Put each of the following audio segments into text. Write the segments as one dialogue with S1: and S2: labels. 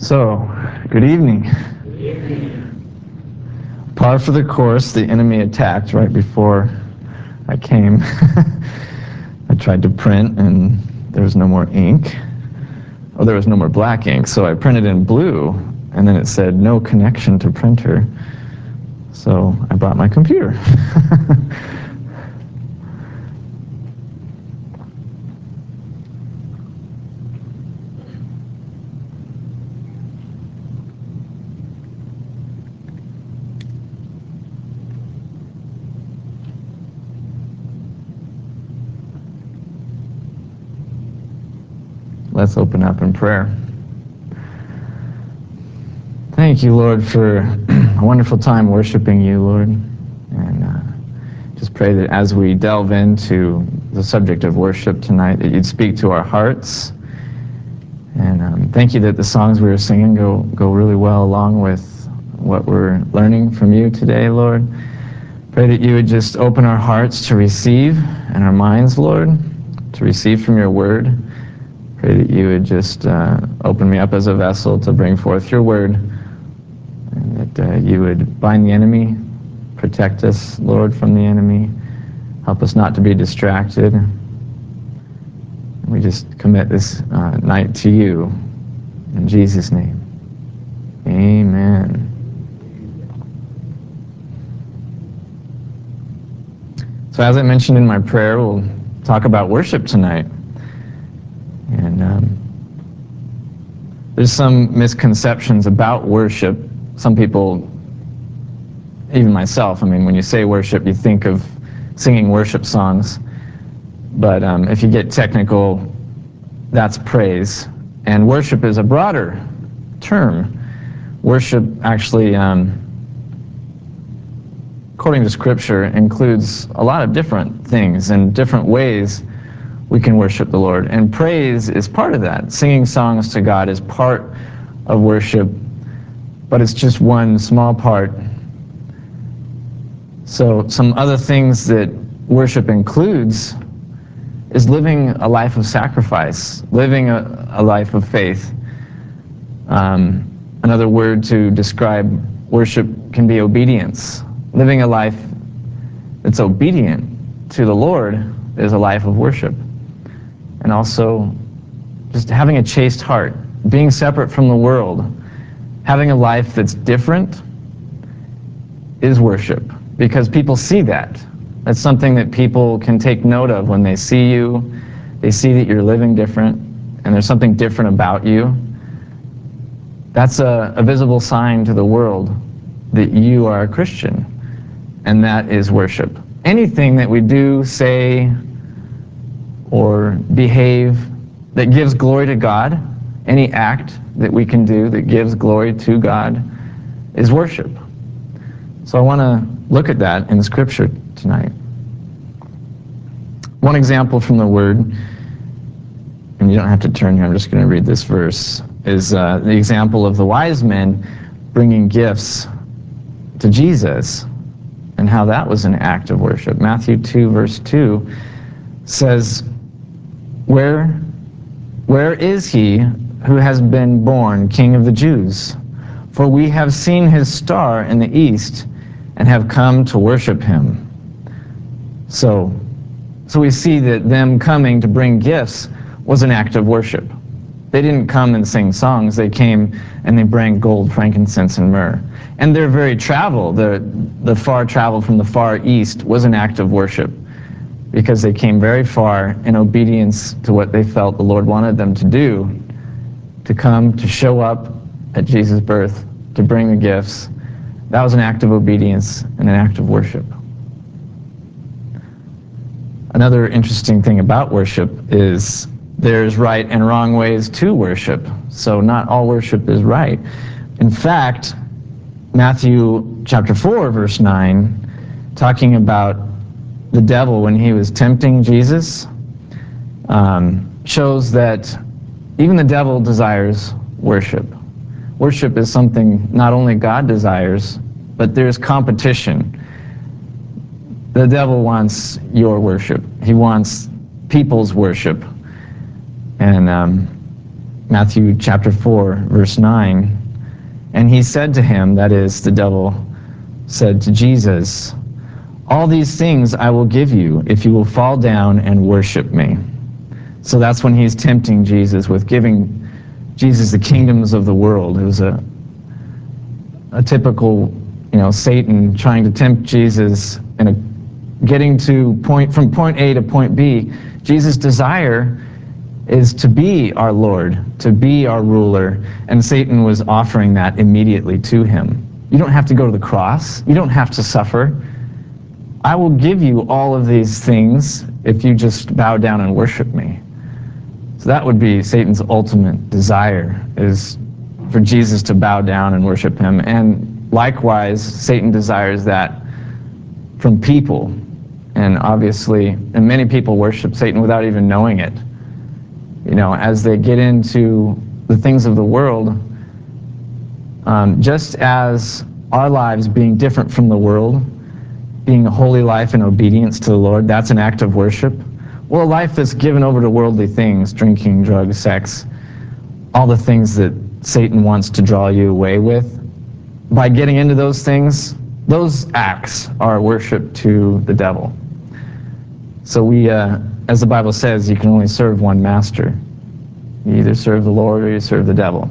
S1: So, good evening. Par for the course, the enemy attacked right before I came. I tried to print and there was no more ink. Oh, there was no more black ink, so I printed in blue and then it said no connection to printer. So I brought my computer. Let's open up in prayer. Thank you, Lord, for a wonderful time worshiping you, Lord. And just pray that as we delve into the subject of worship tonight, that you'd speak to our hearts. And thank you that the songs we were singing go really well along with what we're learning from you today, Lord. Pray that you would just open our hearts to receive and our minds, Lord, to receive from your word. Pray that you would just open me up as a vessel to bring forth your word, and that you would bind the enemy, protect us, Lord, from the enemy. Help us not to be distracted. We just commit this night to you. In Jesus' name, amen. So as I mentioned in my prayer, we'll talk about worship tonight. And there's some misconceptions about worship. Some people, even myself, I mean, when you say worship, you think of singing worship songs. But if you get technical, that's praise. And worship is a broader term. Worship actually, according to Scripture, includes a lot of different things and different ways we can worship the Lord. And praise is part of that. Singing songs to God is part of worship, but it's just one small part. So some other things that worship includes is living a life of sacrifice, living a life of faith. Another word to describe worship can be obedience. Living a life that's obedient to the Lord is a life of worship. And also just having a chaste heart, being separate from the world, having a life that's different is worship, because people see that. That's something that people can take note of when they see you. They see that you're living different and there's something different about you. That's a visible sign to the world that you are a Christian, and that is worship. Anything that we do, say, or behave that gives glory to God, any act that we can do that gives glory to God is worship. So I want to look at that in Scripture tonight. One example from the Word, and you don't have to turn here, I'm just going to read this verse, is the example of the wise men bringing gifts to Jesus and how that was an act of worship. Matthew 2, verse 2 says, Where is he who has been born King of the Jews? For we have seen his star in the east and have come to worship him. So we see that them coming to bring gifts was an act of worship. They didn't come and sing songs. They came and they brought gold, frankincense, and myrrh. And their very travel, the far travel from the far east, was an act of worship, because they came very far in obedience to what they felt the Lord wanted them to do, to come, to show up at Jesus' birth, to bring the gifts. That was an act of obedience and an act of worship. Another interesting thing about worship is there's right and wrong ways to worship. So not all worship is right. In fact, Matthew chapter 4, verse 9, talking about the devil when he was tempting Jesus, shows that even the devil desires worship. Worship is something not only God desires, but there's competition. The devil wants your worship. He wants people's worship. And Matthew chapter 4, verse 9. And he said to him, that is, the devil said to Jesus, all these things I will give you if you will fall down and worship me. So that's when he's tempting Jesus with giving Jesus the kingdoms of the world. It was a typical, Satan trying to tempt Jesus and getting from point A to point B. Jesus' desire is to be our Lord, to be our ruler, and Satan was offering that immediately to him. You don't have to go to the cross. You don't have to suffer. I will give you all of these things if you just bow down and worship me. So that would be Satan's ultimate desire, is for Jesus to bow down and worship him. And likewise, Satan desires that from people. And obviously, and many people worship Satan without even knowing it. As they get into the things of the world, just as our lives being different from the world, being a holy life in obedience to the Lord, that's an act of worship. Well, a life that's given over to worldly things, drinking, drugs, sex, all the things that Satan wants to draw you away with, by getting into those things, those acts are worship to the devil. So we, as the Bible says, you can only serve one master. You either serve the Lord or you serve the devil.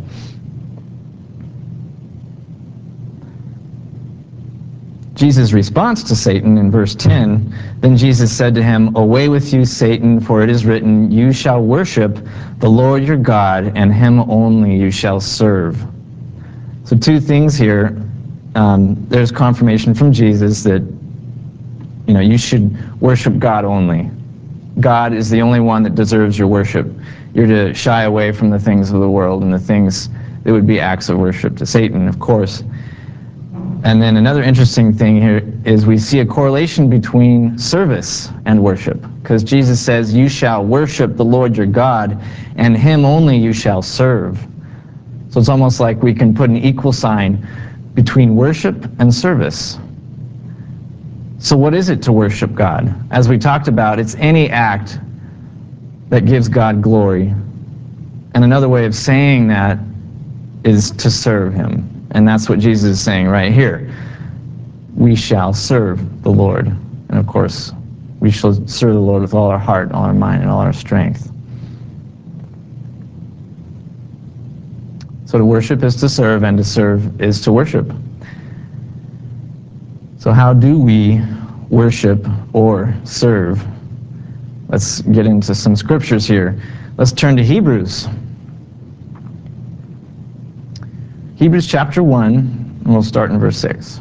S1: Jesus' response to Satan in verse 10, then Jesus said to him, away with you, Satan, for it is written, you shall worship the Lord your God, and him only you shall serve. So two things here. There's confirmation from Jesus that you should worship God only. God is the only one that deserves your worship. You're to shy away from the things of the world and the things that would be acts of worship to Satan, of course. And then another interesting thing here is we see a correlation between service and worship, because Jesus says, you shall worship the Lord your God, and him only you shall serve. So it's almost like we can put an equal sign between worship and service. So what is it to worship God? As we talked about, it's any act that gives God glory. And another way of saying that is to serve him. And that's what Jesus is saying right here. We shall serve the Lord. And of course, we shall serve the Lord with all our heart, all our mind, and all our strength. So to worship is to serve, and to serve is to worship. So how do we worship or serve? Let's get into some scriptures here. Let's turn to Hebrews. Hebrews chapter 1, and we'll start in verse 6.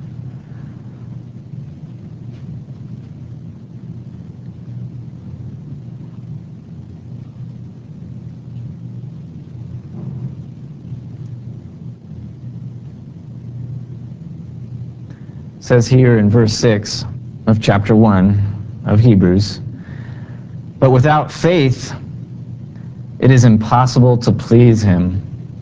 S1: It says here in verse 6 of chapter 1 of Hebrews, but without faith it is impossible to please him.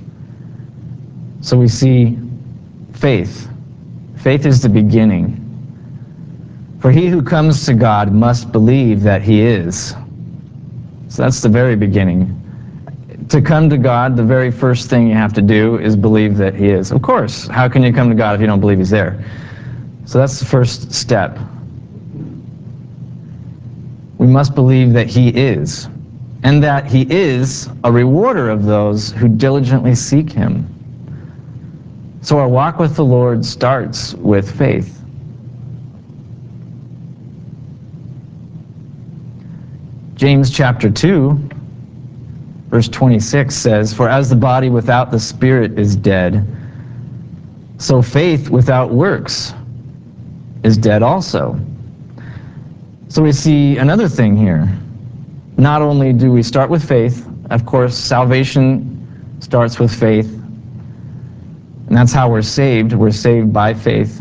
S1: So we see faith. Faith is the beginning. For he who comes to God must believe that he is. So that's the very beginning. To come to God, the very first thing you have to do is believe that he is. Of course, how can you come to God if you don't believe he's there? So that's the first step. We must believe that he is, and that he is a rewarder of those who diligently seek him. So our walk with the Lord starts with faith. James chapter 2, verse 26 says, for as the body without the spirit is dead, so faith without works is dead also. So we see another thing here. Not only do we start with faith, of course, salvation starts with faith. And that's how we're saved. We're saved by faith.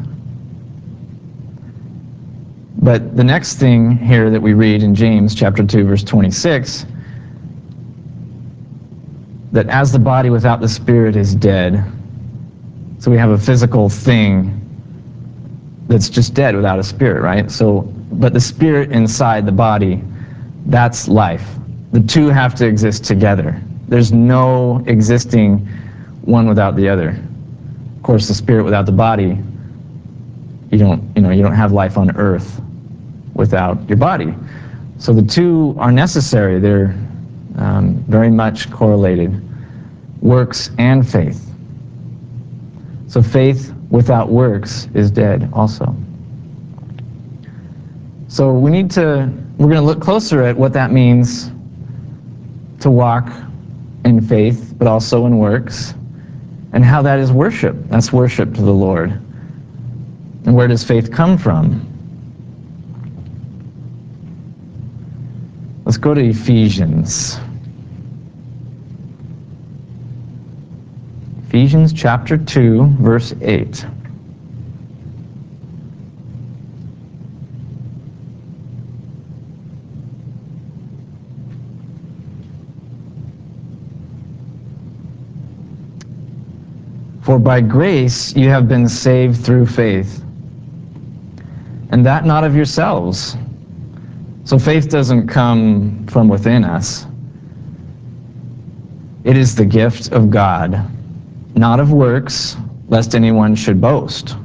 S1: But the next thing here that we read in James chapter 2, verse 26, that as the body without the spirit is dead, so we have a physical thing that's just dead without a spirit, right? So, but the spirit inside the body, that's life. The two have to exist together. There's no existing one without the other. Of course, the spirit without the body, you don't have life on earth without your body. So the two are necessary. They're very much correlated, works and faith. So faith without works is dead also. So we're going to look closer at what that means to walk in faith, but also in works, and how that is worship. That's worship to the Lord. And where does faith come from? Let's go to Ephesians. Ephesians chapter 2, verse 8. For by grace you have been saved through faith, and that not of yourselves. So faith doesn't come from within us. It is the gift of God, not of works, lest anyone should boast.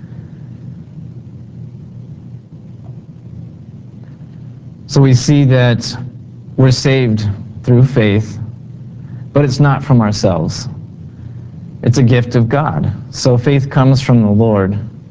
S1: So we see that we're saved through faith, but it's not from ourselves. It's a gift of God. So faith comes from the Lord,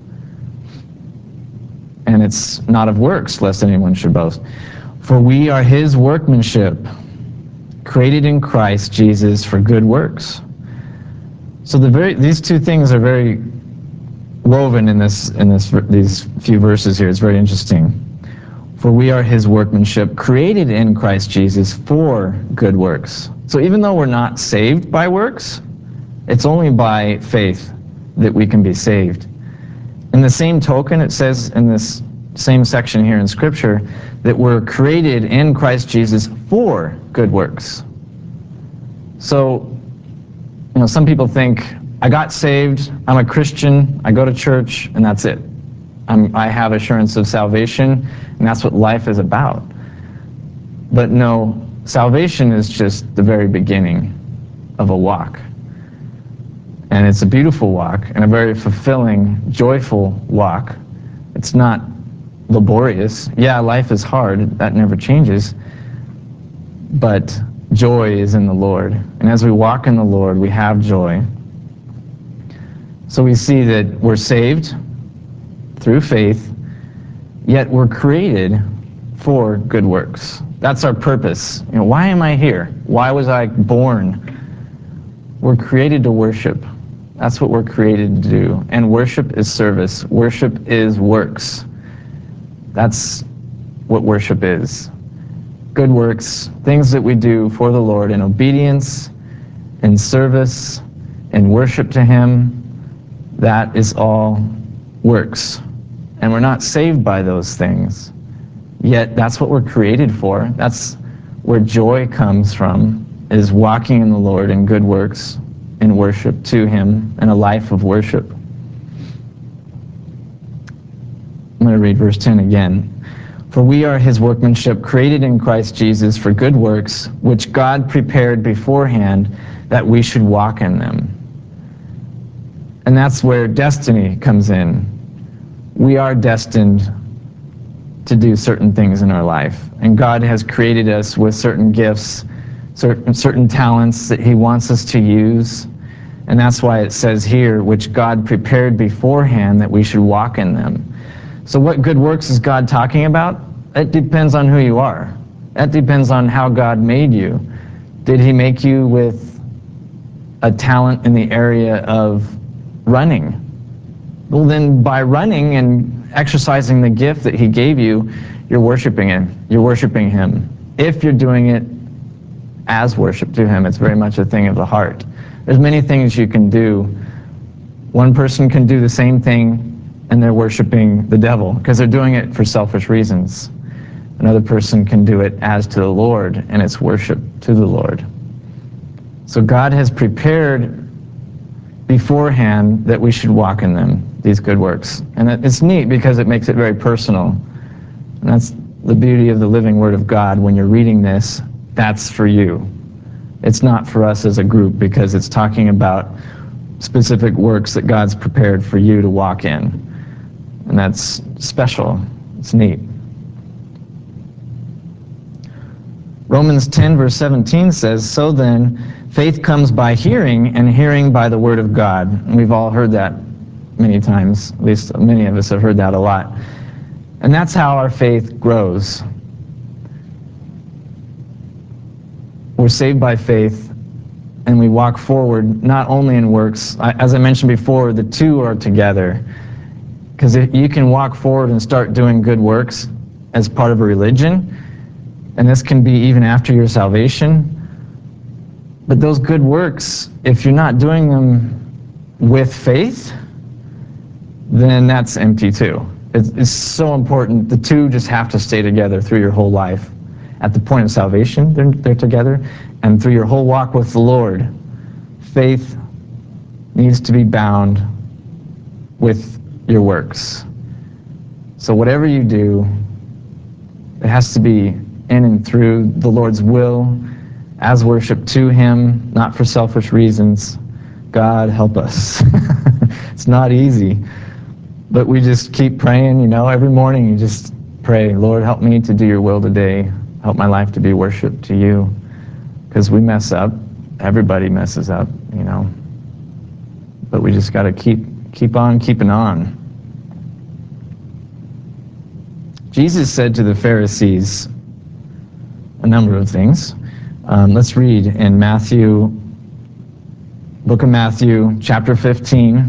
S1: and it's not of works, lest anyone should boast. For we are his workmanship, created in Christ Jesus for good works. So these two things are very woven in these few verses here. It's very interesting. For we are his workmanship, created in Christ Jesus for good works. So even though we're not saved by works, it's only by faith that we can be saved. In the same token, it says in this same section here in Scripture that we're created in Christ Jesus for good works. So, some people think, I got saved, I'm a Christian, I go to church, and that's it. I have assurance of salvation, and that's what life is about. But no, salvation is just the very beginning of a walk. And it's a beautiful walk and a very fulfilling, joyful walk. It's not laborious. Yeah, life is hard. That never changes. But joy is in the Lord. And as we walk in the Lord, we have joy. So we see that we're saved through faith, yet we're created for good works. That's our purpose. Why am I here? Why was I born? We're created to worship. That's what we're created to do. And worship is service. Worship is works. That's what worship is. Good works, things that we do for the Lord in obedience, in service, in worship to him, that is all works. And we're not saved by those things. Yet that's what we're created for. That's where joy comes from, is walking in the Lord in good works, in worship to him, and a life of worship. I'm going to read verse 10 again. For we are his workmanship, created in Christ Jesus for good works, which God prepared beforehand that we should walk in them. And that's where destiny comes in. We are destined to do certain things in our life. And God has created us with certain gifts, certain talents that he wants us to use. And that's why it says here, which God prepared beforehand that we should walk in them. So what good works is God talking about? It depends on who you are. That depends on how God made you. Did he make you with a talent in the area of running? Well, then by running and exercising the gift that he gave you, you're worshiping him. You're worshiping him. If you're doing it as worship to him, it's very much a thing of the heart. There's many things you can do. One person can do the same thing and they're worshiping the devil because they're doing it for selfish reasons. Another person can do it as to the Lord, and it's worship to the Lord. So God has prepared beforehand that we should walk in them, these good works. And it's neat because it makes it very personal. And that's the beauty of the living Word of God. When you're reading this, that's for you. It's not for us as a group because it's talking about specific works that God's prepared for you to walk in. And that's special. It's neat. Romans 10 verse 17 says, "So then, faith comes by hearing, and hearing by the word of God." And we've all heard that many times. At least many of us have heard that a lot. And that's how our faith grows. We're saved by faith, and we walk forward not only in works. As I mentioned before, the two are together. Because you can walk forward and start doing good works as part of a religion, and this can be even after your salvation. But those good works, if you're not doing them with faith, then that's empty too. It's so important. The two just have to stay together through your whole life. At the point of salvation, they're together, and through your whole walk with the Lord, faith needs to be bound with your works. So whatever you do, it has to be in and through the Lord's will, as worship to Him, not for selfish reasons. God help us. It's not easy. But we just keep praying, every morning you just pray, "Lord, help me to do your will today. Help my life to be worship to you." Because we mess up. Everybody messes up, But we just got to keep on keeping on. Jesus said to the Pharisees a number of things. Let's read in book of Matthew, chapter 15.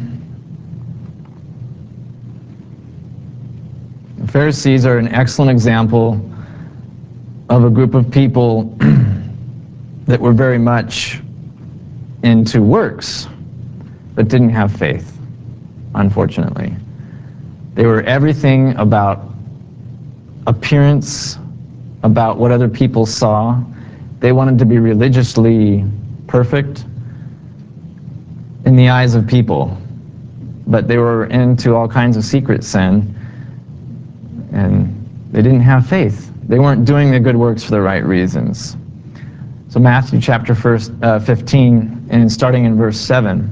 S1: The Pharisees are an excellent example of a group of people that were very much into works, but didn't have faith, unfortunately. They were everything about appearance, about what other people saw. They wanted to be religiously perfect in the eyes of people, but they were into all kinds of secret sin, and they didn't have faith. They weren't doing the good works for the right reasons. So Matthew chapter 15, and starting in verse 7.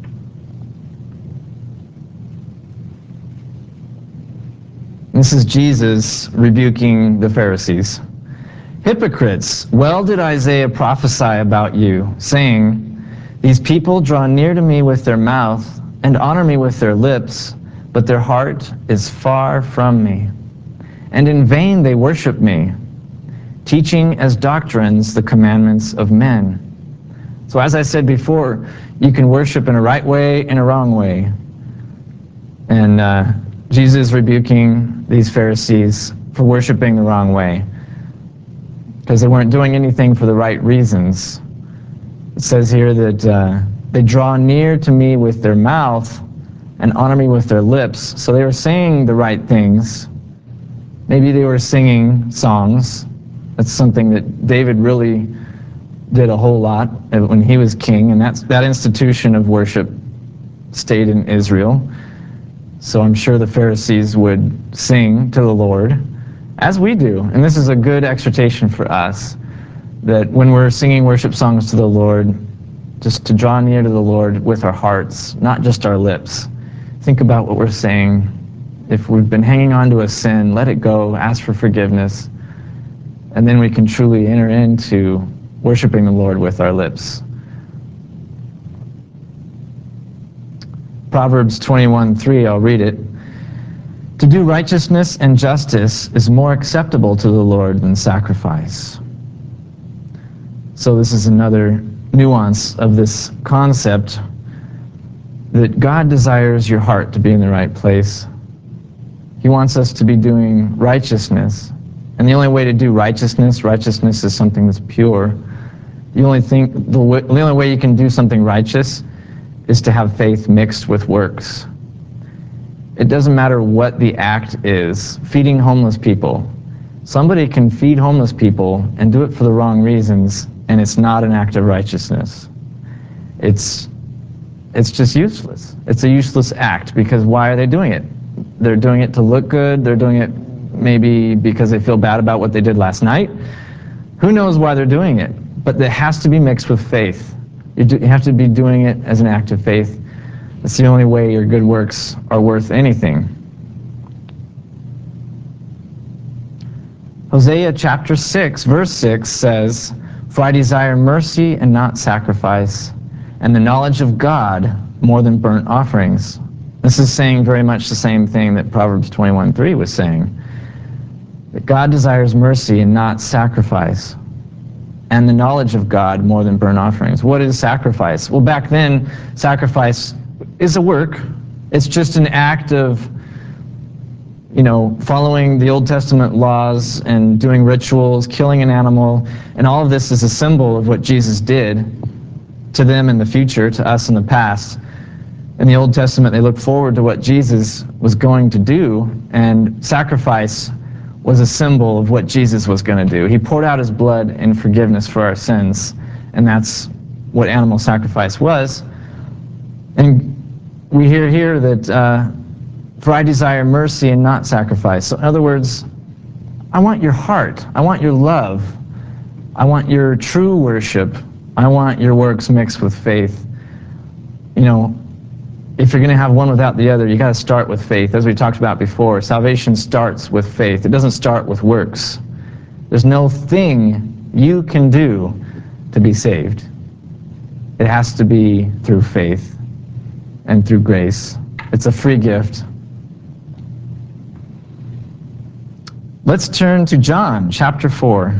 S1: This is Jesus rebuking the Pharisees. "Hypocrites, well did Isaiah prophesy about you, saying, 'These people draw near to me with their mouth and honor me with their lips, but their heart is far from me. And in vain they worship me, teaching as doctrines the commandments of men.'" So as I said before, you can worship in a right way and a wrong way. And Jesus is rebuking these Pharisees for worshiping the wrong way, because they weren't doing anything for the right reasons. It says here that they draw near to me with their mouth and honor me with their lips. So they were saying the right things. Maybe they were singing songs. That's something that David really did a whole lot when he was king, and that institution of worship stayed in Israel. So I'm sure the Pharisees would sing to the Lord, as we do. And this is a good exhortation for us, that when we're singing worship songs to the Lord, just to draw near to the Lord with our hearts, not just our lips. Think about what we're saying. If we've been hanging on to a sin, let it go, ask for forgiveness, and then we can truly enter into worshiping the Lord with our lips. Proverbs 21:3, I'll read it. "To do righteousness and justice is more acceptable to the Lord than sacrifice." So this is another nuance of this concept, that God desires your heart to be in the right place. He wants us to be doing righteousness. And the only way to do righteousness is something that's pure. The only way you can do something righteous is to have faith mixed with works. It doesn't matter what the act is. Feeding homeless people. Somebody can feed homeless people and do it for the wrong reasons, and it's not an act of righteousness. It's just useless. It's a useless act, because why are they doing it? They're doing it to look good. They're doing it maybe because they feel bad about what they did last night. Who knows why they're doing it? but it has to be mixed with faith. You have to be doing it as an act of faith. It's the only way your good works are worth anything. Hosea chapter 6, verse 6 says, "For I desire mercy and not sacrifice, and the knowledge of God more than burnt offerings." This is saying very much the same thing that Proverbs 21:3 was saying. That God desires mercy and not sacrifice, and the knowledge of God more than burnt offerings. What is sacrifice? Well, back then, sacrifice is a work. It's just an act of, following the Old Testament laws and doing rituals, killing an animal, and all of this is a symbol of what Jesus did to them in the future, to us in the past. In the Old Testament, they looked forward to what Jesus was going to do, and sacrifice was a symbol of what Jesus was going to do. He poured out his blood in forgiveness for our sins, and that's what animal sacrifice was. And we hear here that, "For I desire mercy and not sacrifice." So in other words, I want your heart. I want your love. I want your true worship. I want your works mixed with faith. If you're going to have one without the other, you got to start with faith. As we talked about before, salvation starts with faith. It doesn't start with works. There's no thing you can do to be saved. It has to be through faith and through grace. It's a free gift. Let's turn to John chapter 4.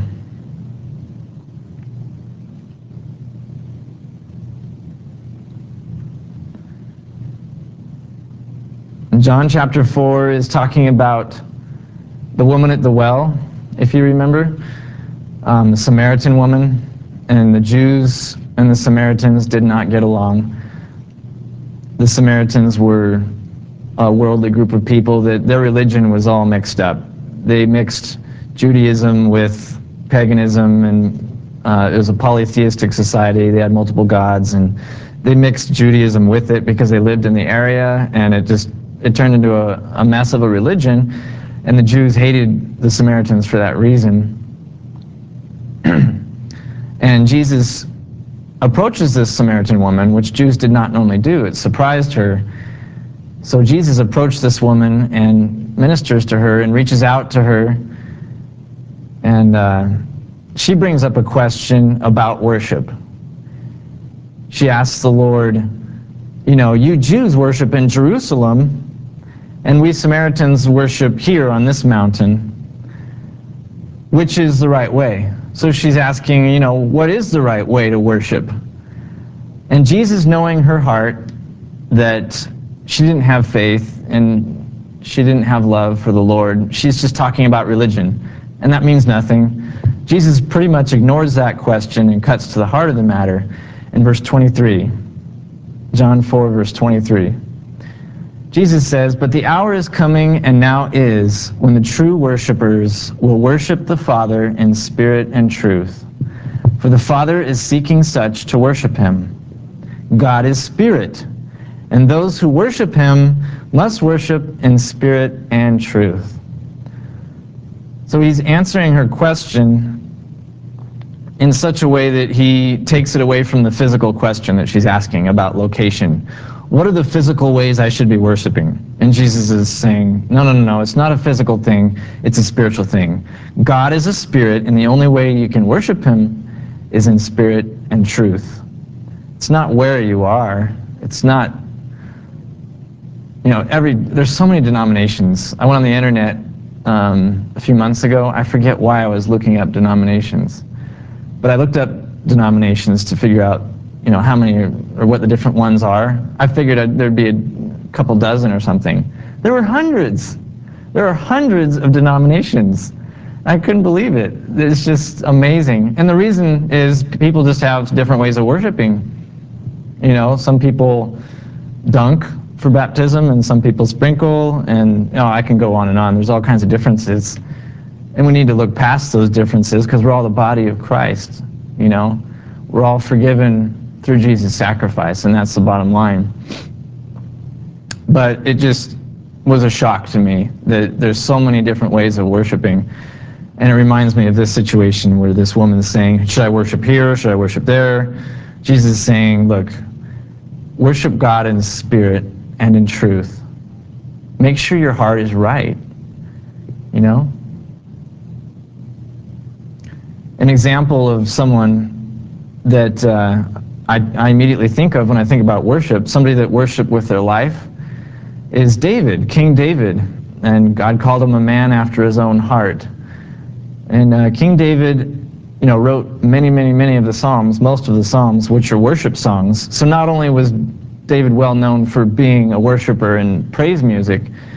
S1: John chapter 4 is talking about the woman at the well, if you remember, the Samaritan woman, and the Jews and the Samaritans did not get along. The Samaritans were a worldly group of people that their religion was all mixed up. They mixed Judaism with paganism, and it was a polytheistic society. They had multiple gods, and they mixed Judaism with it because they lived in the area, and it turned into a mess of a religion, and the Jews hated the Samaritans for that reason. And Jesus approaches this Samaritan woman, which Jews did not normally do. It surprised her. So Jesus approached this woman and ministers to her and reaches out to her, and she brings up a question about worship. She asks the Lord, you Jews worship in Jerusalem, and we Samaritans worship here on this mountain. Which is the right way? So she's asking, what is the right way to worship? And Jesus, knowing her heart, that she didn't have faith and she didn't have love for the Lord, she's just talking about religion, and that means nothing. Jesus pretty much ignores that question and cuts to the heart of the matter in verse 23. John 4, verse 23. Jesus says, "But the hour is coming, and now is, when the true worshipers will worship the Father in spirit and truth. For the Father is seeking such to worship him. God is spirit, and those who worship him must worship in spirit and truth." So he's answering her question in such a way that he takes it away from the physical question that she's asking about location. What are the physical ways I should be worshiping? And Jesus is saying, no, it's not a physical thing, it's a spiritual thing. God is a spirit, and the only way you can worship him is in spirit and truth. It's not where you are. It's not, there's so many denominations. I went on the internet a few months ago. I forget why I was looking up denominations, but I looked up denominations to figure out how many or what the different ones are. I figured there'd be a couple dozen or something. There were hundreds. There are hundreds of denominations. I couldn't believe it. It's just amazing. And the reason is people just have different ways of worshiping. Some people dunk for baptism, and some people sprinkle, and I can go on and on. There's all kinds of differences. And we need to look past those differences because we're all the body of Christ. We're all forgiven through Jesus' sacrifice, and that's the bottom line. But it just was a shock to me that there's so many different ways of worshiping. And it reminds me of this situation where this woman is saying, should I worship here or should I worship there? Jesus is saying, look, worship God in spirit and in truth. Make sure your heart is right, you know? An example of someone that I immediately think of when I think about worship, somebody that worshiped with their life, is David, King David. And God called him a man after his own heart. And King David, wrote many of the Psalms, most of the Psalms, which are worship songs. So not only was David well known for being a worshiper in praise music,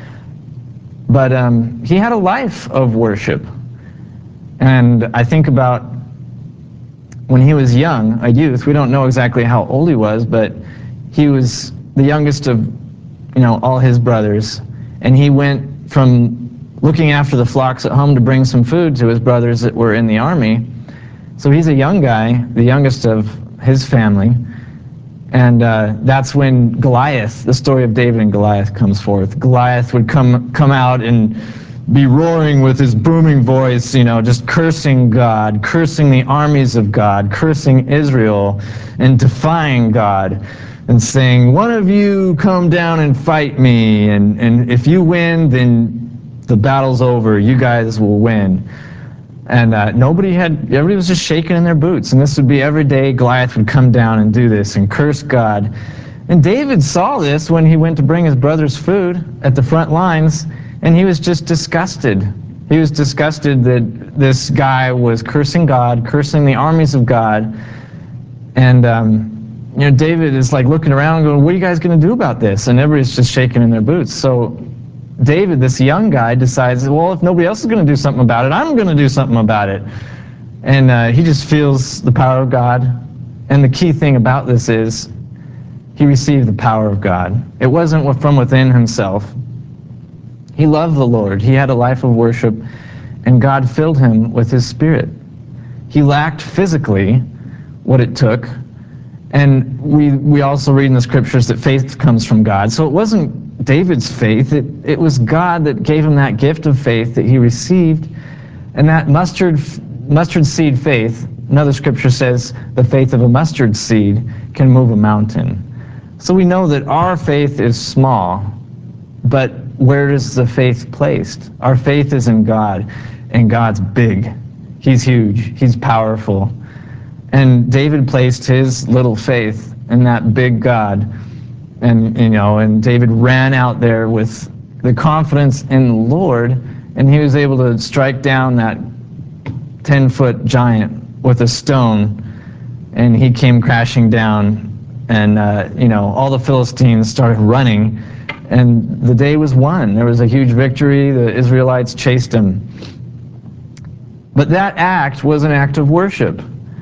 S1: but he had a life of worship. And I think about when he was young, a youth, we don't know exactly how old he was, but he was the youngest of, all his brothers. And he went from looking after the flocks at home to bring some food to his brothers that were in the army. So he's a young guy, the youngest of his family. And that's when Goliath, the story of David and Goliath, comes forth. Goliath would come out and be roaring with his booming voice, just cursing God, cursing the armies of God, cursing Israel, and defying God, and saying, one of you come down and fight me, and if you win, then the battle's over, you guys will win. And everybody was just shaking in their boots, and this would be every day. Goliath would come down and do this and curse God. And David saw this when he went to bring his brothers food at the front lines, and he was just disgusted. He was disgusted that this guy was cursing God, cursing the armies of God. And David is like looking around going, what are you guys going to do about this? And everybody's just shaking in their boots. So David, this young guy, decides, well, if nobody else is going to do something about it, I'm going to do something about it. And he just feels the power of God. And the key thing about this is he received the power of God. It wasn't from within himself. He loved the Lord. He had a life of worship, and God filled him with his Spirit. He lacked physically what it took. And we also read in the scriptures that faith comes from God. So it wasn't David's faith. It was God that gave him that gift of faith that he received. And that mustard seed faith, another scripture says, the faith of a mustard seed can move a mountain. So we know that our faith is small, but where is the faith placed? Our faith is in God, and God's big. He's huge. He's powerful. And David placed his little faith in that big God. And David ran out there with the confidence in the Lord, and he was able to strike down that 10-foot giant with a stone, and he came crashing down, and all the Philistines started running, and the day was won. There was a huge victory. The Israelites chased him. But that act was an act of worship.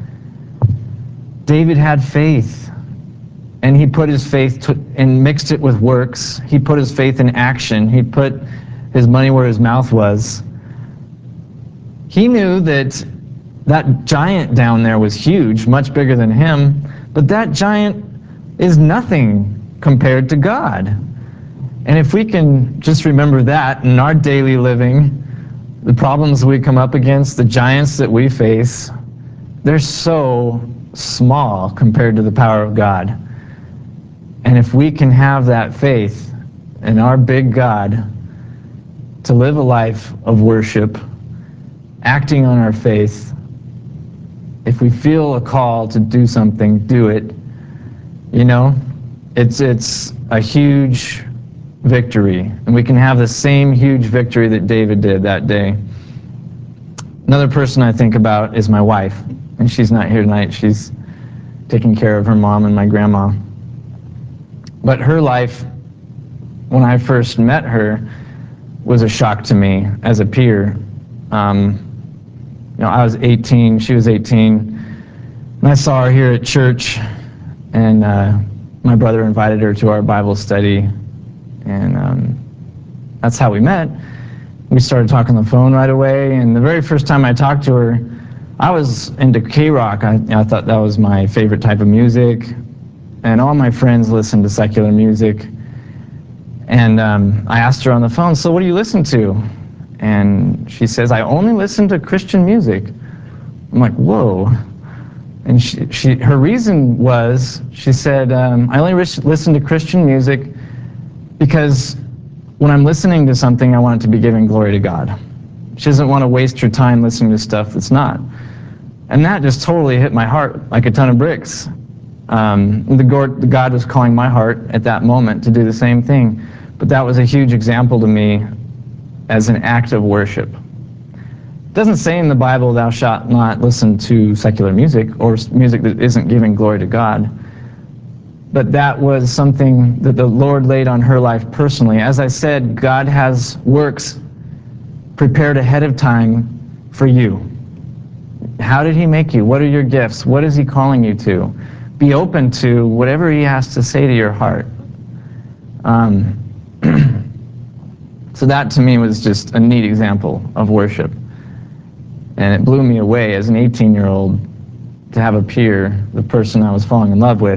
S1: David had faith, and he put his faith and mixed it with works. He put his faith in action. He put his money where his mouth was. He knew that giant down there was huge, much bigger than him, but that giant is nothing compared to God. And if we can just remember that in our daily living, the problems we come up against, the giants that we face, they're so small compared to the power of God. And if we can have that faith in our big God to live a life of worship, acting on our faith, if we feel a call to do something, do it. It's a huge victory. And we can have the same huge victory that David did that day. Another person I think about is my wife. And she's not here tonight. She's taking care of her mom and my grandma. But her life, when I first met her, was a shock to me as a peer. I was 18, she was 18, and I saw her here at church, and my brother invited her to our Bible study, and that's how we met. We started talking on the phone right away, and the very first time I talked to her, I was into K-rock. I thought that was my favorite type of music, and all my friends listened to secular music. And I asked her on the phone, so what do you listen to? And she says, I only listen to Christian music. I'm like, whoa. And her reason was, she said, I only listen to Christian music because when I'm listening to something, I want it to be giving glory to God. She doesn't want to waste her time listening to stuff that's not. And that just totally hit my heart like a ton of bricks. God was calling my heart at that moment to do the same thing. But that was a huge example to me as an act of worship. It doesn't say in the Bible, thou shalt not listen to secular music or music that isn't giving glory to God. But that was something that the Lord laid on her life personally. As I said, God has works prepared ahead of time for you. How did he make you? What are your gifts? What is he calling you to? Be open to whatever he has to say to your heart. So that to me was just a neat example of worship. And it blew me away as an 18-year-old to have a peer, the person I was falling in love with,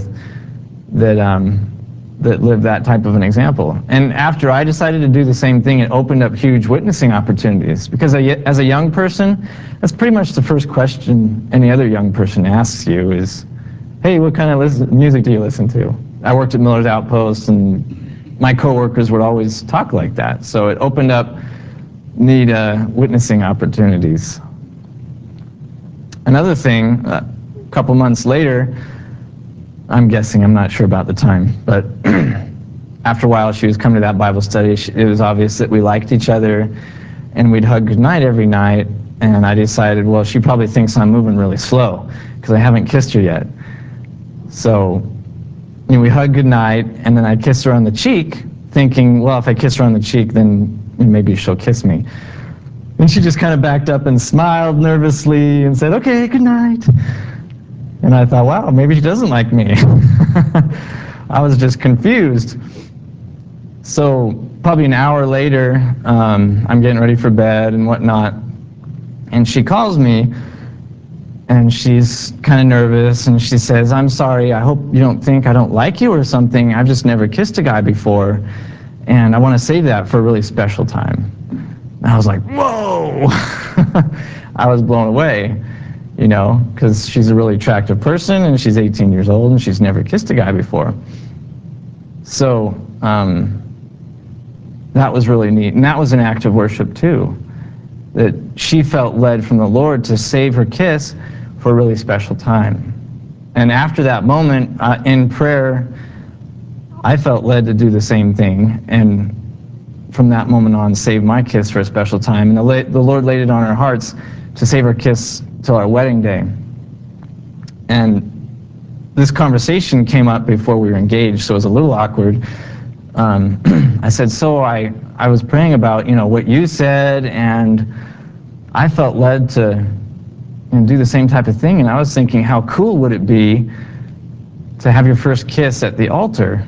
S1: that lived that type of an example. And after I decided to do the same thing, it opened up huge witnessing opportunities. Because as a young person, that's pretty much the first question any other young person asks you is, hey, what kind of music do you listen to? I worked at Miller's Outpost, and my coworkers would always talk like that. So it opened up neat witnessing opportunities. Another thing, a couple months later, I'm guessing, I'm not sure about the time, but after a while she was coming to that Bible study. It was obvious that we liked each other, and we'd hug goodnight every night, and I decided, well, she probably thinks I'm moving really slow because I haven't kissed her yet. So we hugged goodnight, and then I'd kiss her on the cheek, thinking, well, if I kiss her on the cheek, then maybe she'll kiss me. And she just kind of backed up and smiled nervously and said, okay, good night. And I thought, wow, maybe she doesn't like me. I was just confused. So probably an hour later, I'm getting ready for bed and whatnot, and she calls me, and she's kind of nervous, and she says, I'm sorry, I hope you don't think I don't like you or something. I've just never kissed a guy before, and I want to save that for a really special time. And I was like, whoa! I was blown away, because she's a really attractive person, and she's 18 years old, and she's never kissed a guy before. So that was really neat, and that was an act of worship too, that she felt led from the Lord to save her kiss for a really special time. And after that moment in prayer, I felt led to do the same thing, and from that moment on, save my kiss for a special time. And the Lord laid it on our hearts to save our kiss till our wedding day. And this conversation came up before we were engaged, so it was a little awkward. I said, so I was praying about, what you said, and I felt led to do the same type of thing. And I was thinking, how cool would it be to have your first kiss at the altar?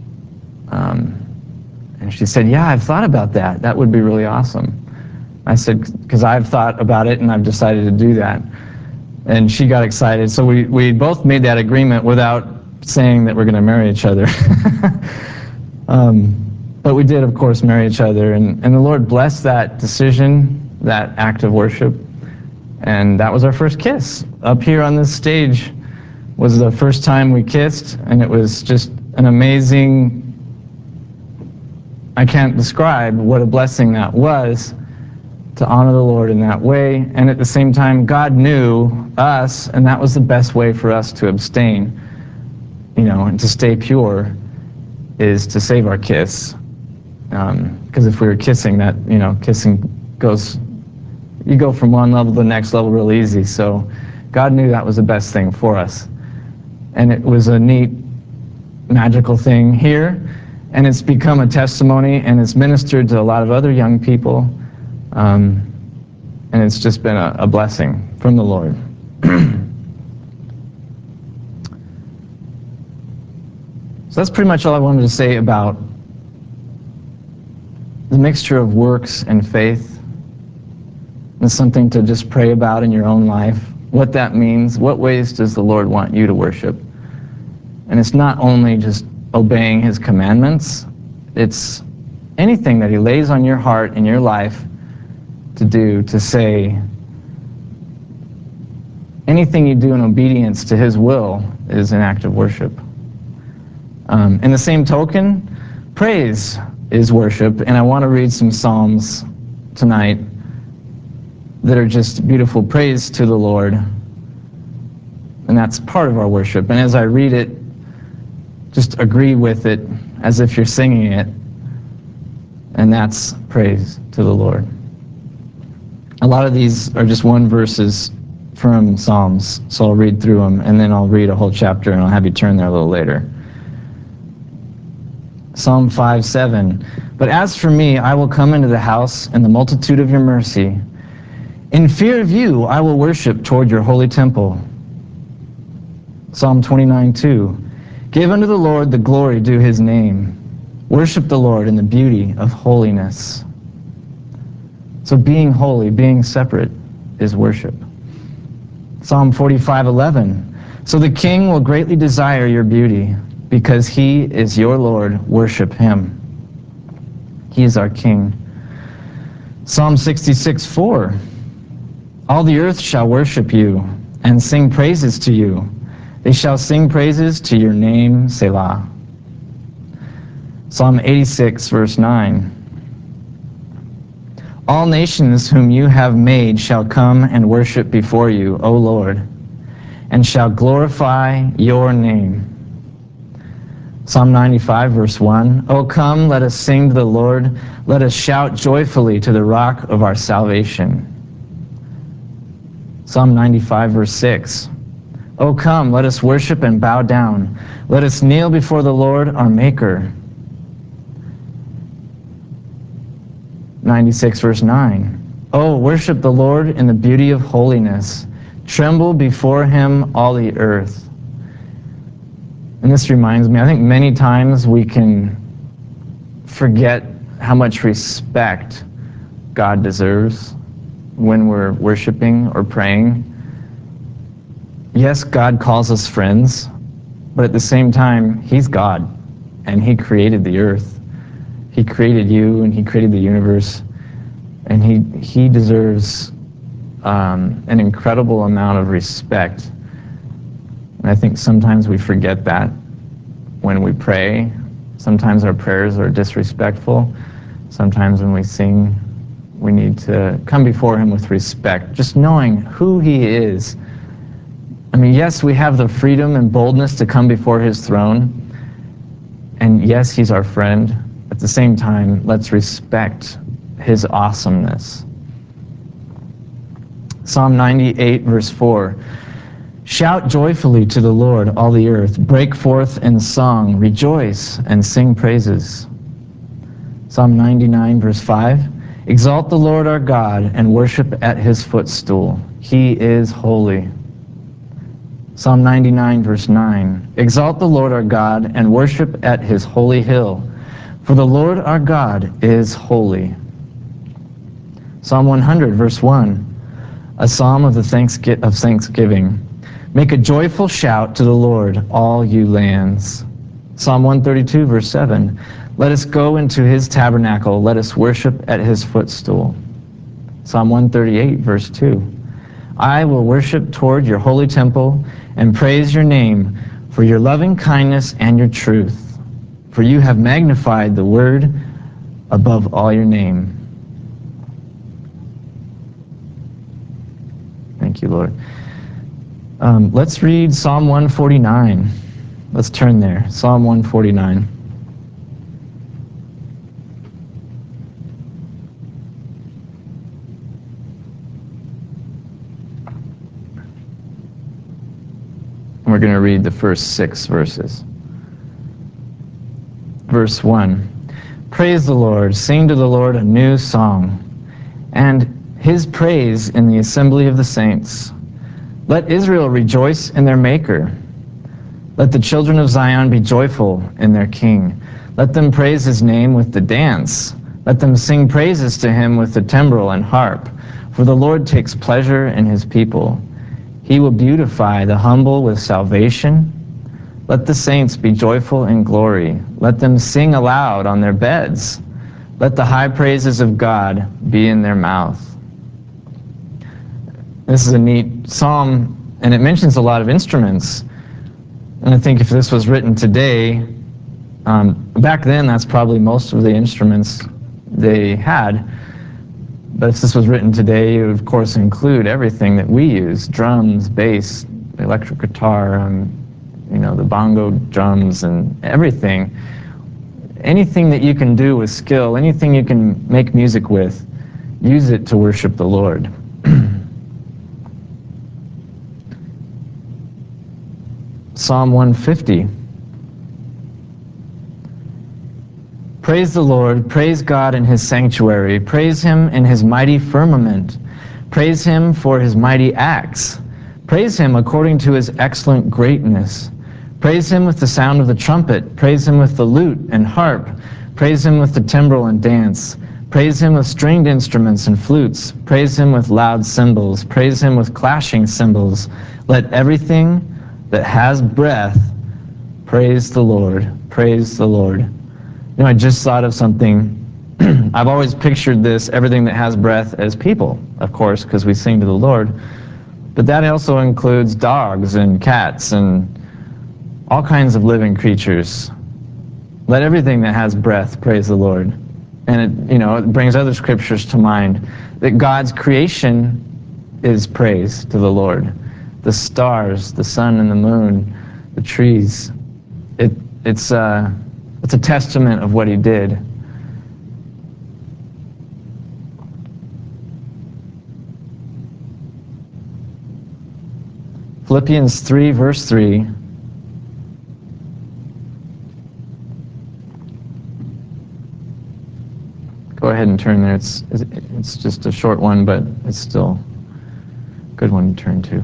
S1: And she said, yeah, I've thought about that. That would be really awesome. I said, because I've thought about it and I've decided to do that. And she got excited. So we both made that agreement without saying that we're going to marry each other. But we did, of course, marry each other. And the Lord blessed that decision, that act of worship. And that was our first kiss. Up here on this stage was the first time we kissed, and it was just an amazing, I can't describe what a blessing that was to honor the Lord in that way. And at the same time, God knew us, and that was the best way for us to abstain, and to stay pure, is to save our kiss. Because if we were kissing, that, kissing goes, you go from one level to the next level real easy. So God knew that was the best thing for us. And it was a neat, magical thing here. And it's become a testimony, and it's ministered to a lot of other young people. And it's just been a blessing from the Lord. So that's pretty much all I wanted to say about the mixture of works and faith. It's something to just pray about in your own life, what that means, what ways does the Lord want you to worship. And it's not only just obeying his commandments, it's anything that he lays on your heart in your life to do, to say. Anything you do in obedience to his will is an act of worship. In the same token, praise is worship, and I want to read some Psalms tonight that are just beautiful praise to the Lord, and that's part of our worship. And as I read it, just agree with it as if you're singing it, and that's praise to the Lord. A lot of these are just one verses from Psalms, so I'll read through them, and then I'll read a whole chapter, and I'll have you turn there a little later. Psalm 5:7. But as for me, I will come into the house in the multitude of your mercy. In fear of you, I will worship toward your holy temple. Psalm 29:2. Give unto the Lord the glory due his name. Worship the Lord in the beauty of holiness. So being holy, being separate, is worship. Psalm 45:11. So the king will greatly desire your beauty, because he is your Lord. Worship him. He is our king. Psalm 66:4. All the earth shall worship you and sing praises to you. They shall sing praises to your name, Selah. Psalm 86, verse 9. All nations whom you have made shall come and worship before you, O Lord, and shall glorify your name. Psalm 95, verse 1. O come, let us sing to the Lord. Let us shout joyfully to the rock of our salvation. Psalm 95, verse 6. O come, let us worship and bow down. Let us kneel before the Lord, our Maker. 96, verse 9. Oh, worship the Lord in the beauty of holiness. Tremble before him, all the earth. And this reminds me, I think many times we can forget how much respect God deserves when we're worshiping or praying. Yes, God calls us friends, but at the same time, he's God, and he created the earth. He created you, and he created the universe, and he deserves an incredible amount of respect. And I think sometimes we forget that when we pray. Sometimes our prayers are disrespectful. Sometimes when we sing, we need to come before him with respect, just knowing who he is. I mean, yes, we have the freedom and boldness to come before his throne, and yes, he's our friend. At the same time, let's respect his awesomeness. Psalm 98, verse 4. Shout joyfully to the Lord, all the earth. Break forth in song. Rejoice and sing praises. Psalm 99, verse 5. Exalt the Lord our God and worship at his footstool. He is holy. Psalm 99, verse 9. Exalt the Lord our God and worship at his holy hill. For the Lord our God is holy. Psalm 100, verse 1, a psalm of thanksgiving. Make a joyful shout to the Lord, all you lands. Psalm 132, verse 7, let us go into his tabernacle, let us worship at his footstool. Psalm 138, verse 2, I will worship toward your holy temple and praise your name for your loving kindness and your truth. For you have magnified the word above all your name. Thank you, Lord. Let's read Psalm 149. Let's turn there. Psalm 149. We're going to read the first 6 verses. Verse 1. Praise the Lord, sing to the Lord a new song, and his praise in the assembly of the saints. Let Israel rejoice in their Maker. Let the children of Zion be joyful in their King. Let them praise his name with the dance. Let them sing praises to him with the timbrel and harp. For the Lord takes pleasure in his people. He will beautify the humble with salvation. Let the saints be joyful in glory. Let them sing aloud on their beds. Let the high praises of God be in their mouth. This is a neat psalm, and it mentions a lot of instruments. And I think if this was written today, back then that's probably most of the instruments they had. But if this was written today, it would of course include everything that we use: drums, bass, electric guitar, the bongo drums, and everything. Anything that you can do with skill, anything you can make music with, use it to worship the Lord. Psalm 150. Praise the Lord, praise God in his sanctuary, praise him in his mighty firmament, praise him for his mighty acts, praise him according to his excellent greatness, praise him with the sound of the trumpet, praise him with the lute and harp, praise him with the timbrel and dance, praise him with stringed instruments and flutes, praise him with loud cymbals, praise him with clashing cymbals. Let everything that has breath praise the Lord, praise the Lord. I just thought of something. I've always pictured this, everything that has breath, as people, of course, because we sing to the Lord. But that also includes dogs and cats and all kinds of living creatures. Let everything that has breath praise the Lord. And it brings other scriptures to mind that God's creation is praise to the Lord. The stars, the sun and the moon, the trees. It's a testament of what he did. Philippians 3, verse 3. Go ahead and turn there. It's just a short one, but it's still a good one to turn to.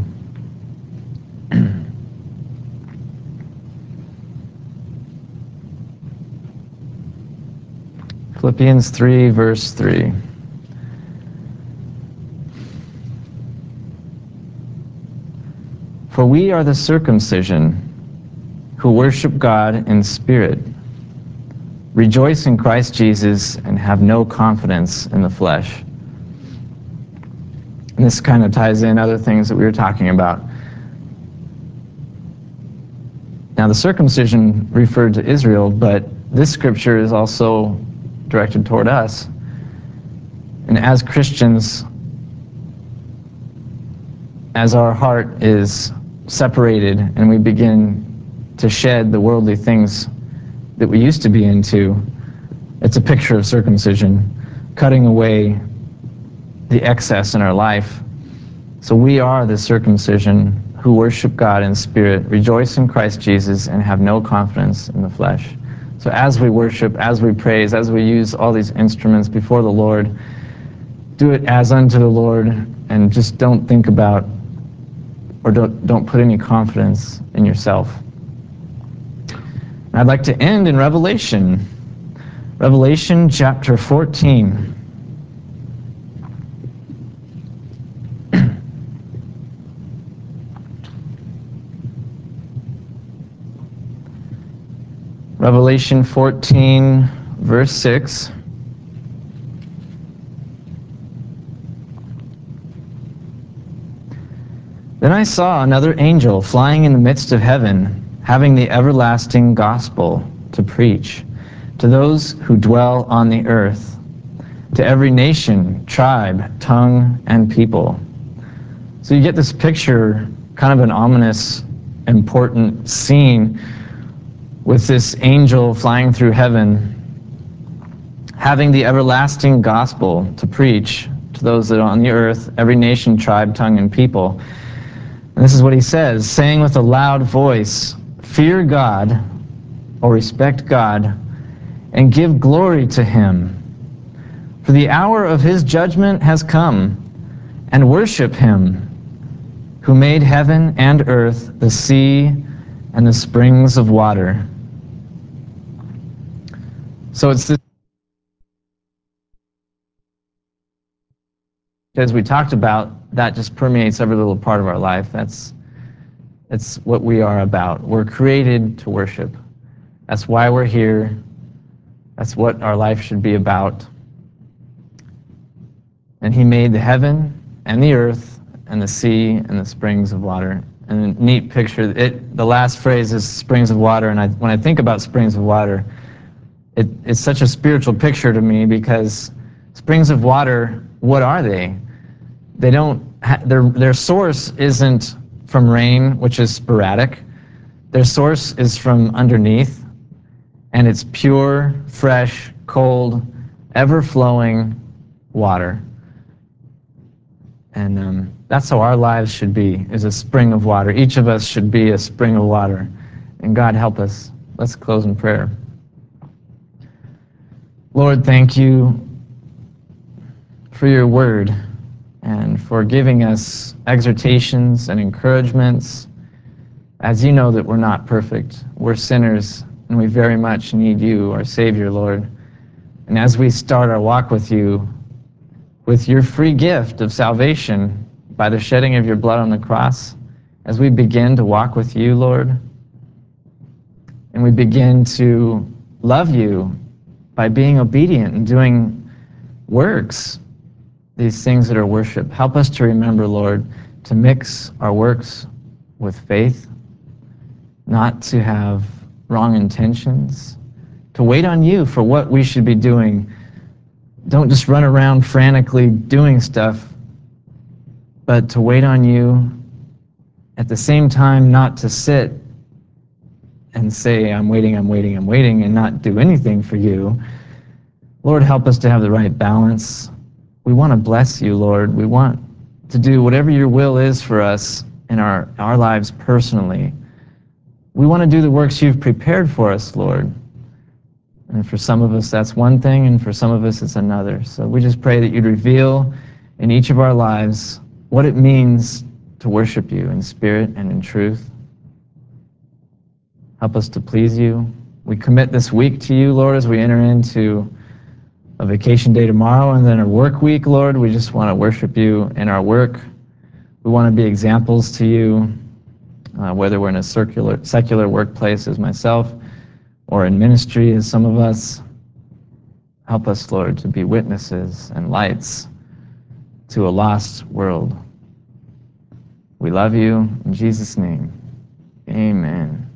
S1: Philippians 3, verse 3. For we are the circumcision who worship God in spirit, rejoice in Christ Jesus, and have no confidence in the flesh. And this kind of ties in other things that we were talking about. Now, the circumcision referred to Israel, but this scripture is also directed toward us. And as Christians, as our heart is separated and we begin to shed the worldly things that we used to be into, it's a picture of circumcision, cutting away the excess in our life. So we are the circumcision who worship God in spirit, rejoice in Christ Jesus, and have no confidence in the flesh. So as we worship, as we praise, as we use all these instruments before the Lord, do it as unto the Lord, and just don't think about or don't put any confidence in yourself. And I'd like to end in Revelation. Revelation chapter 14. Revelation 14, verse 6. Then I saw another angel flying in the midst of heaven, having the everlasting gospel to preach to those who dwell on the earth, to every nation, tribe, tongue, and people. So you get this picture, kind of an ominous, important scene with this angel flying through heaven, having the everlasting gospel to preach to those that are on the earth, every nation, tribe, tongue, and people. And this is what he says, saying with a loud voice, "Fear God," or respect God, "and give glory to him. For the hour of his judgment has come, and worship him who made heaven and earth, the sea, and the springs of water." So it's this, as we talked about, that just permeates every little part of our life. It's what we are about. We're created to worship. That's why we're here. That's what our life should be about. And he made the heaven and the earth and the sea and the springs of water. And a neat picture. The last phrase is springs of water, and when I think about springs of water, it's such a spiritual picture to me, because springs of water, what are they? They don't. Their source isn't from rain, which is sporadic. Their source is from underneath, and it's pure, fresh, cold, ever-flowing water. And that's how our lives should be, is a spring of water. Each of us should be a spring of water. And God, help us. Let's close in prayer. Lord, thank you for your word and for giving us exhortations and encouragements. As you know that we're not perfect, we're sinners, and we very much need you, our Savior, Lord. And as we start our walk with you, with your free gift of salvation by the shedding of your blood on the cross, as we begin to walk with you, Lord, and we begin to love you by being obedient and doing works, these things that are worship, help us to remember, Lord, to mix our works with faith, not to have wrong intentions, to wait on you for what we should be doing. Don't just run around frantically doing stuff, but to wait on you. At the same time, not to sit and say, I'm waiting, and not do anything for you. Lord, help us to have the right balance. We want to bless you, Lord. We want to do whatever your will is for us in our lives personally. We want to do the works you've prepared for us, Lord. And for some of us, that's one thing, and for some of us, it's another. So we just pray that you'd reveal in each of our lives what it means to worship you in spirit and in truth. Help us to please you. We commit this week to you, Lord, as we enter into a vacation day tomorrow and then a work week, Lord. We just want to worship you in our work. We want to be examples to you, whether we're in a secular workplace as myself, or in ministry as some of us. Help us, Lord, to be witnesses and lights to a lost world. We love you. In Jesus' name, amen.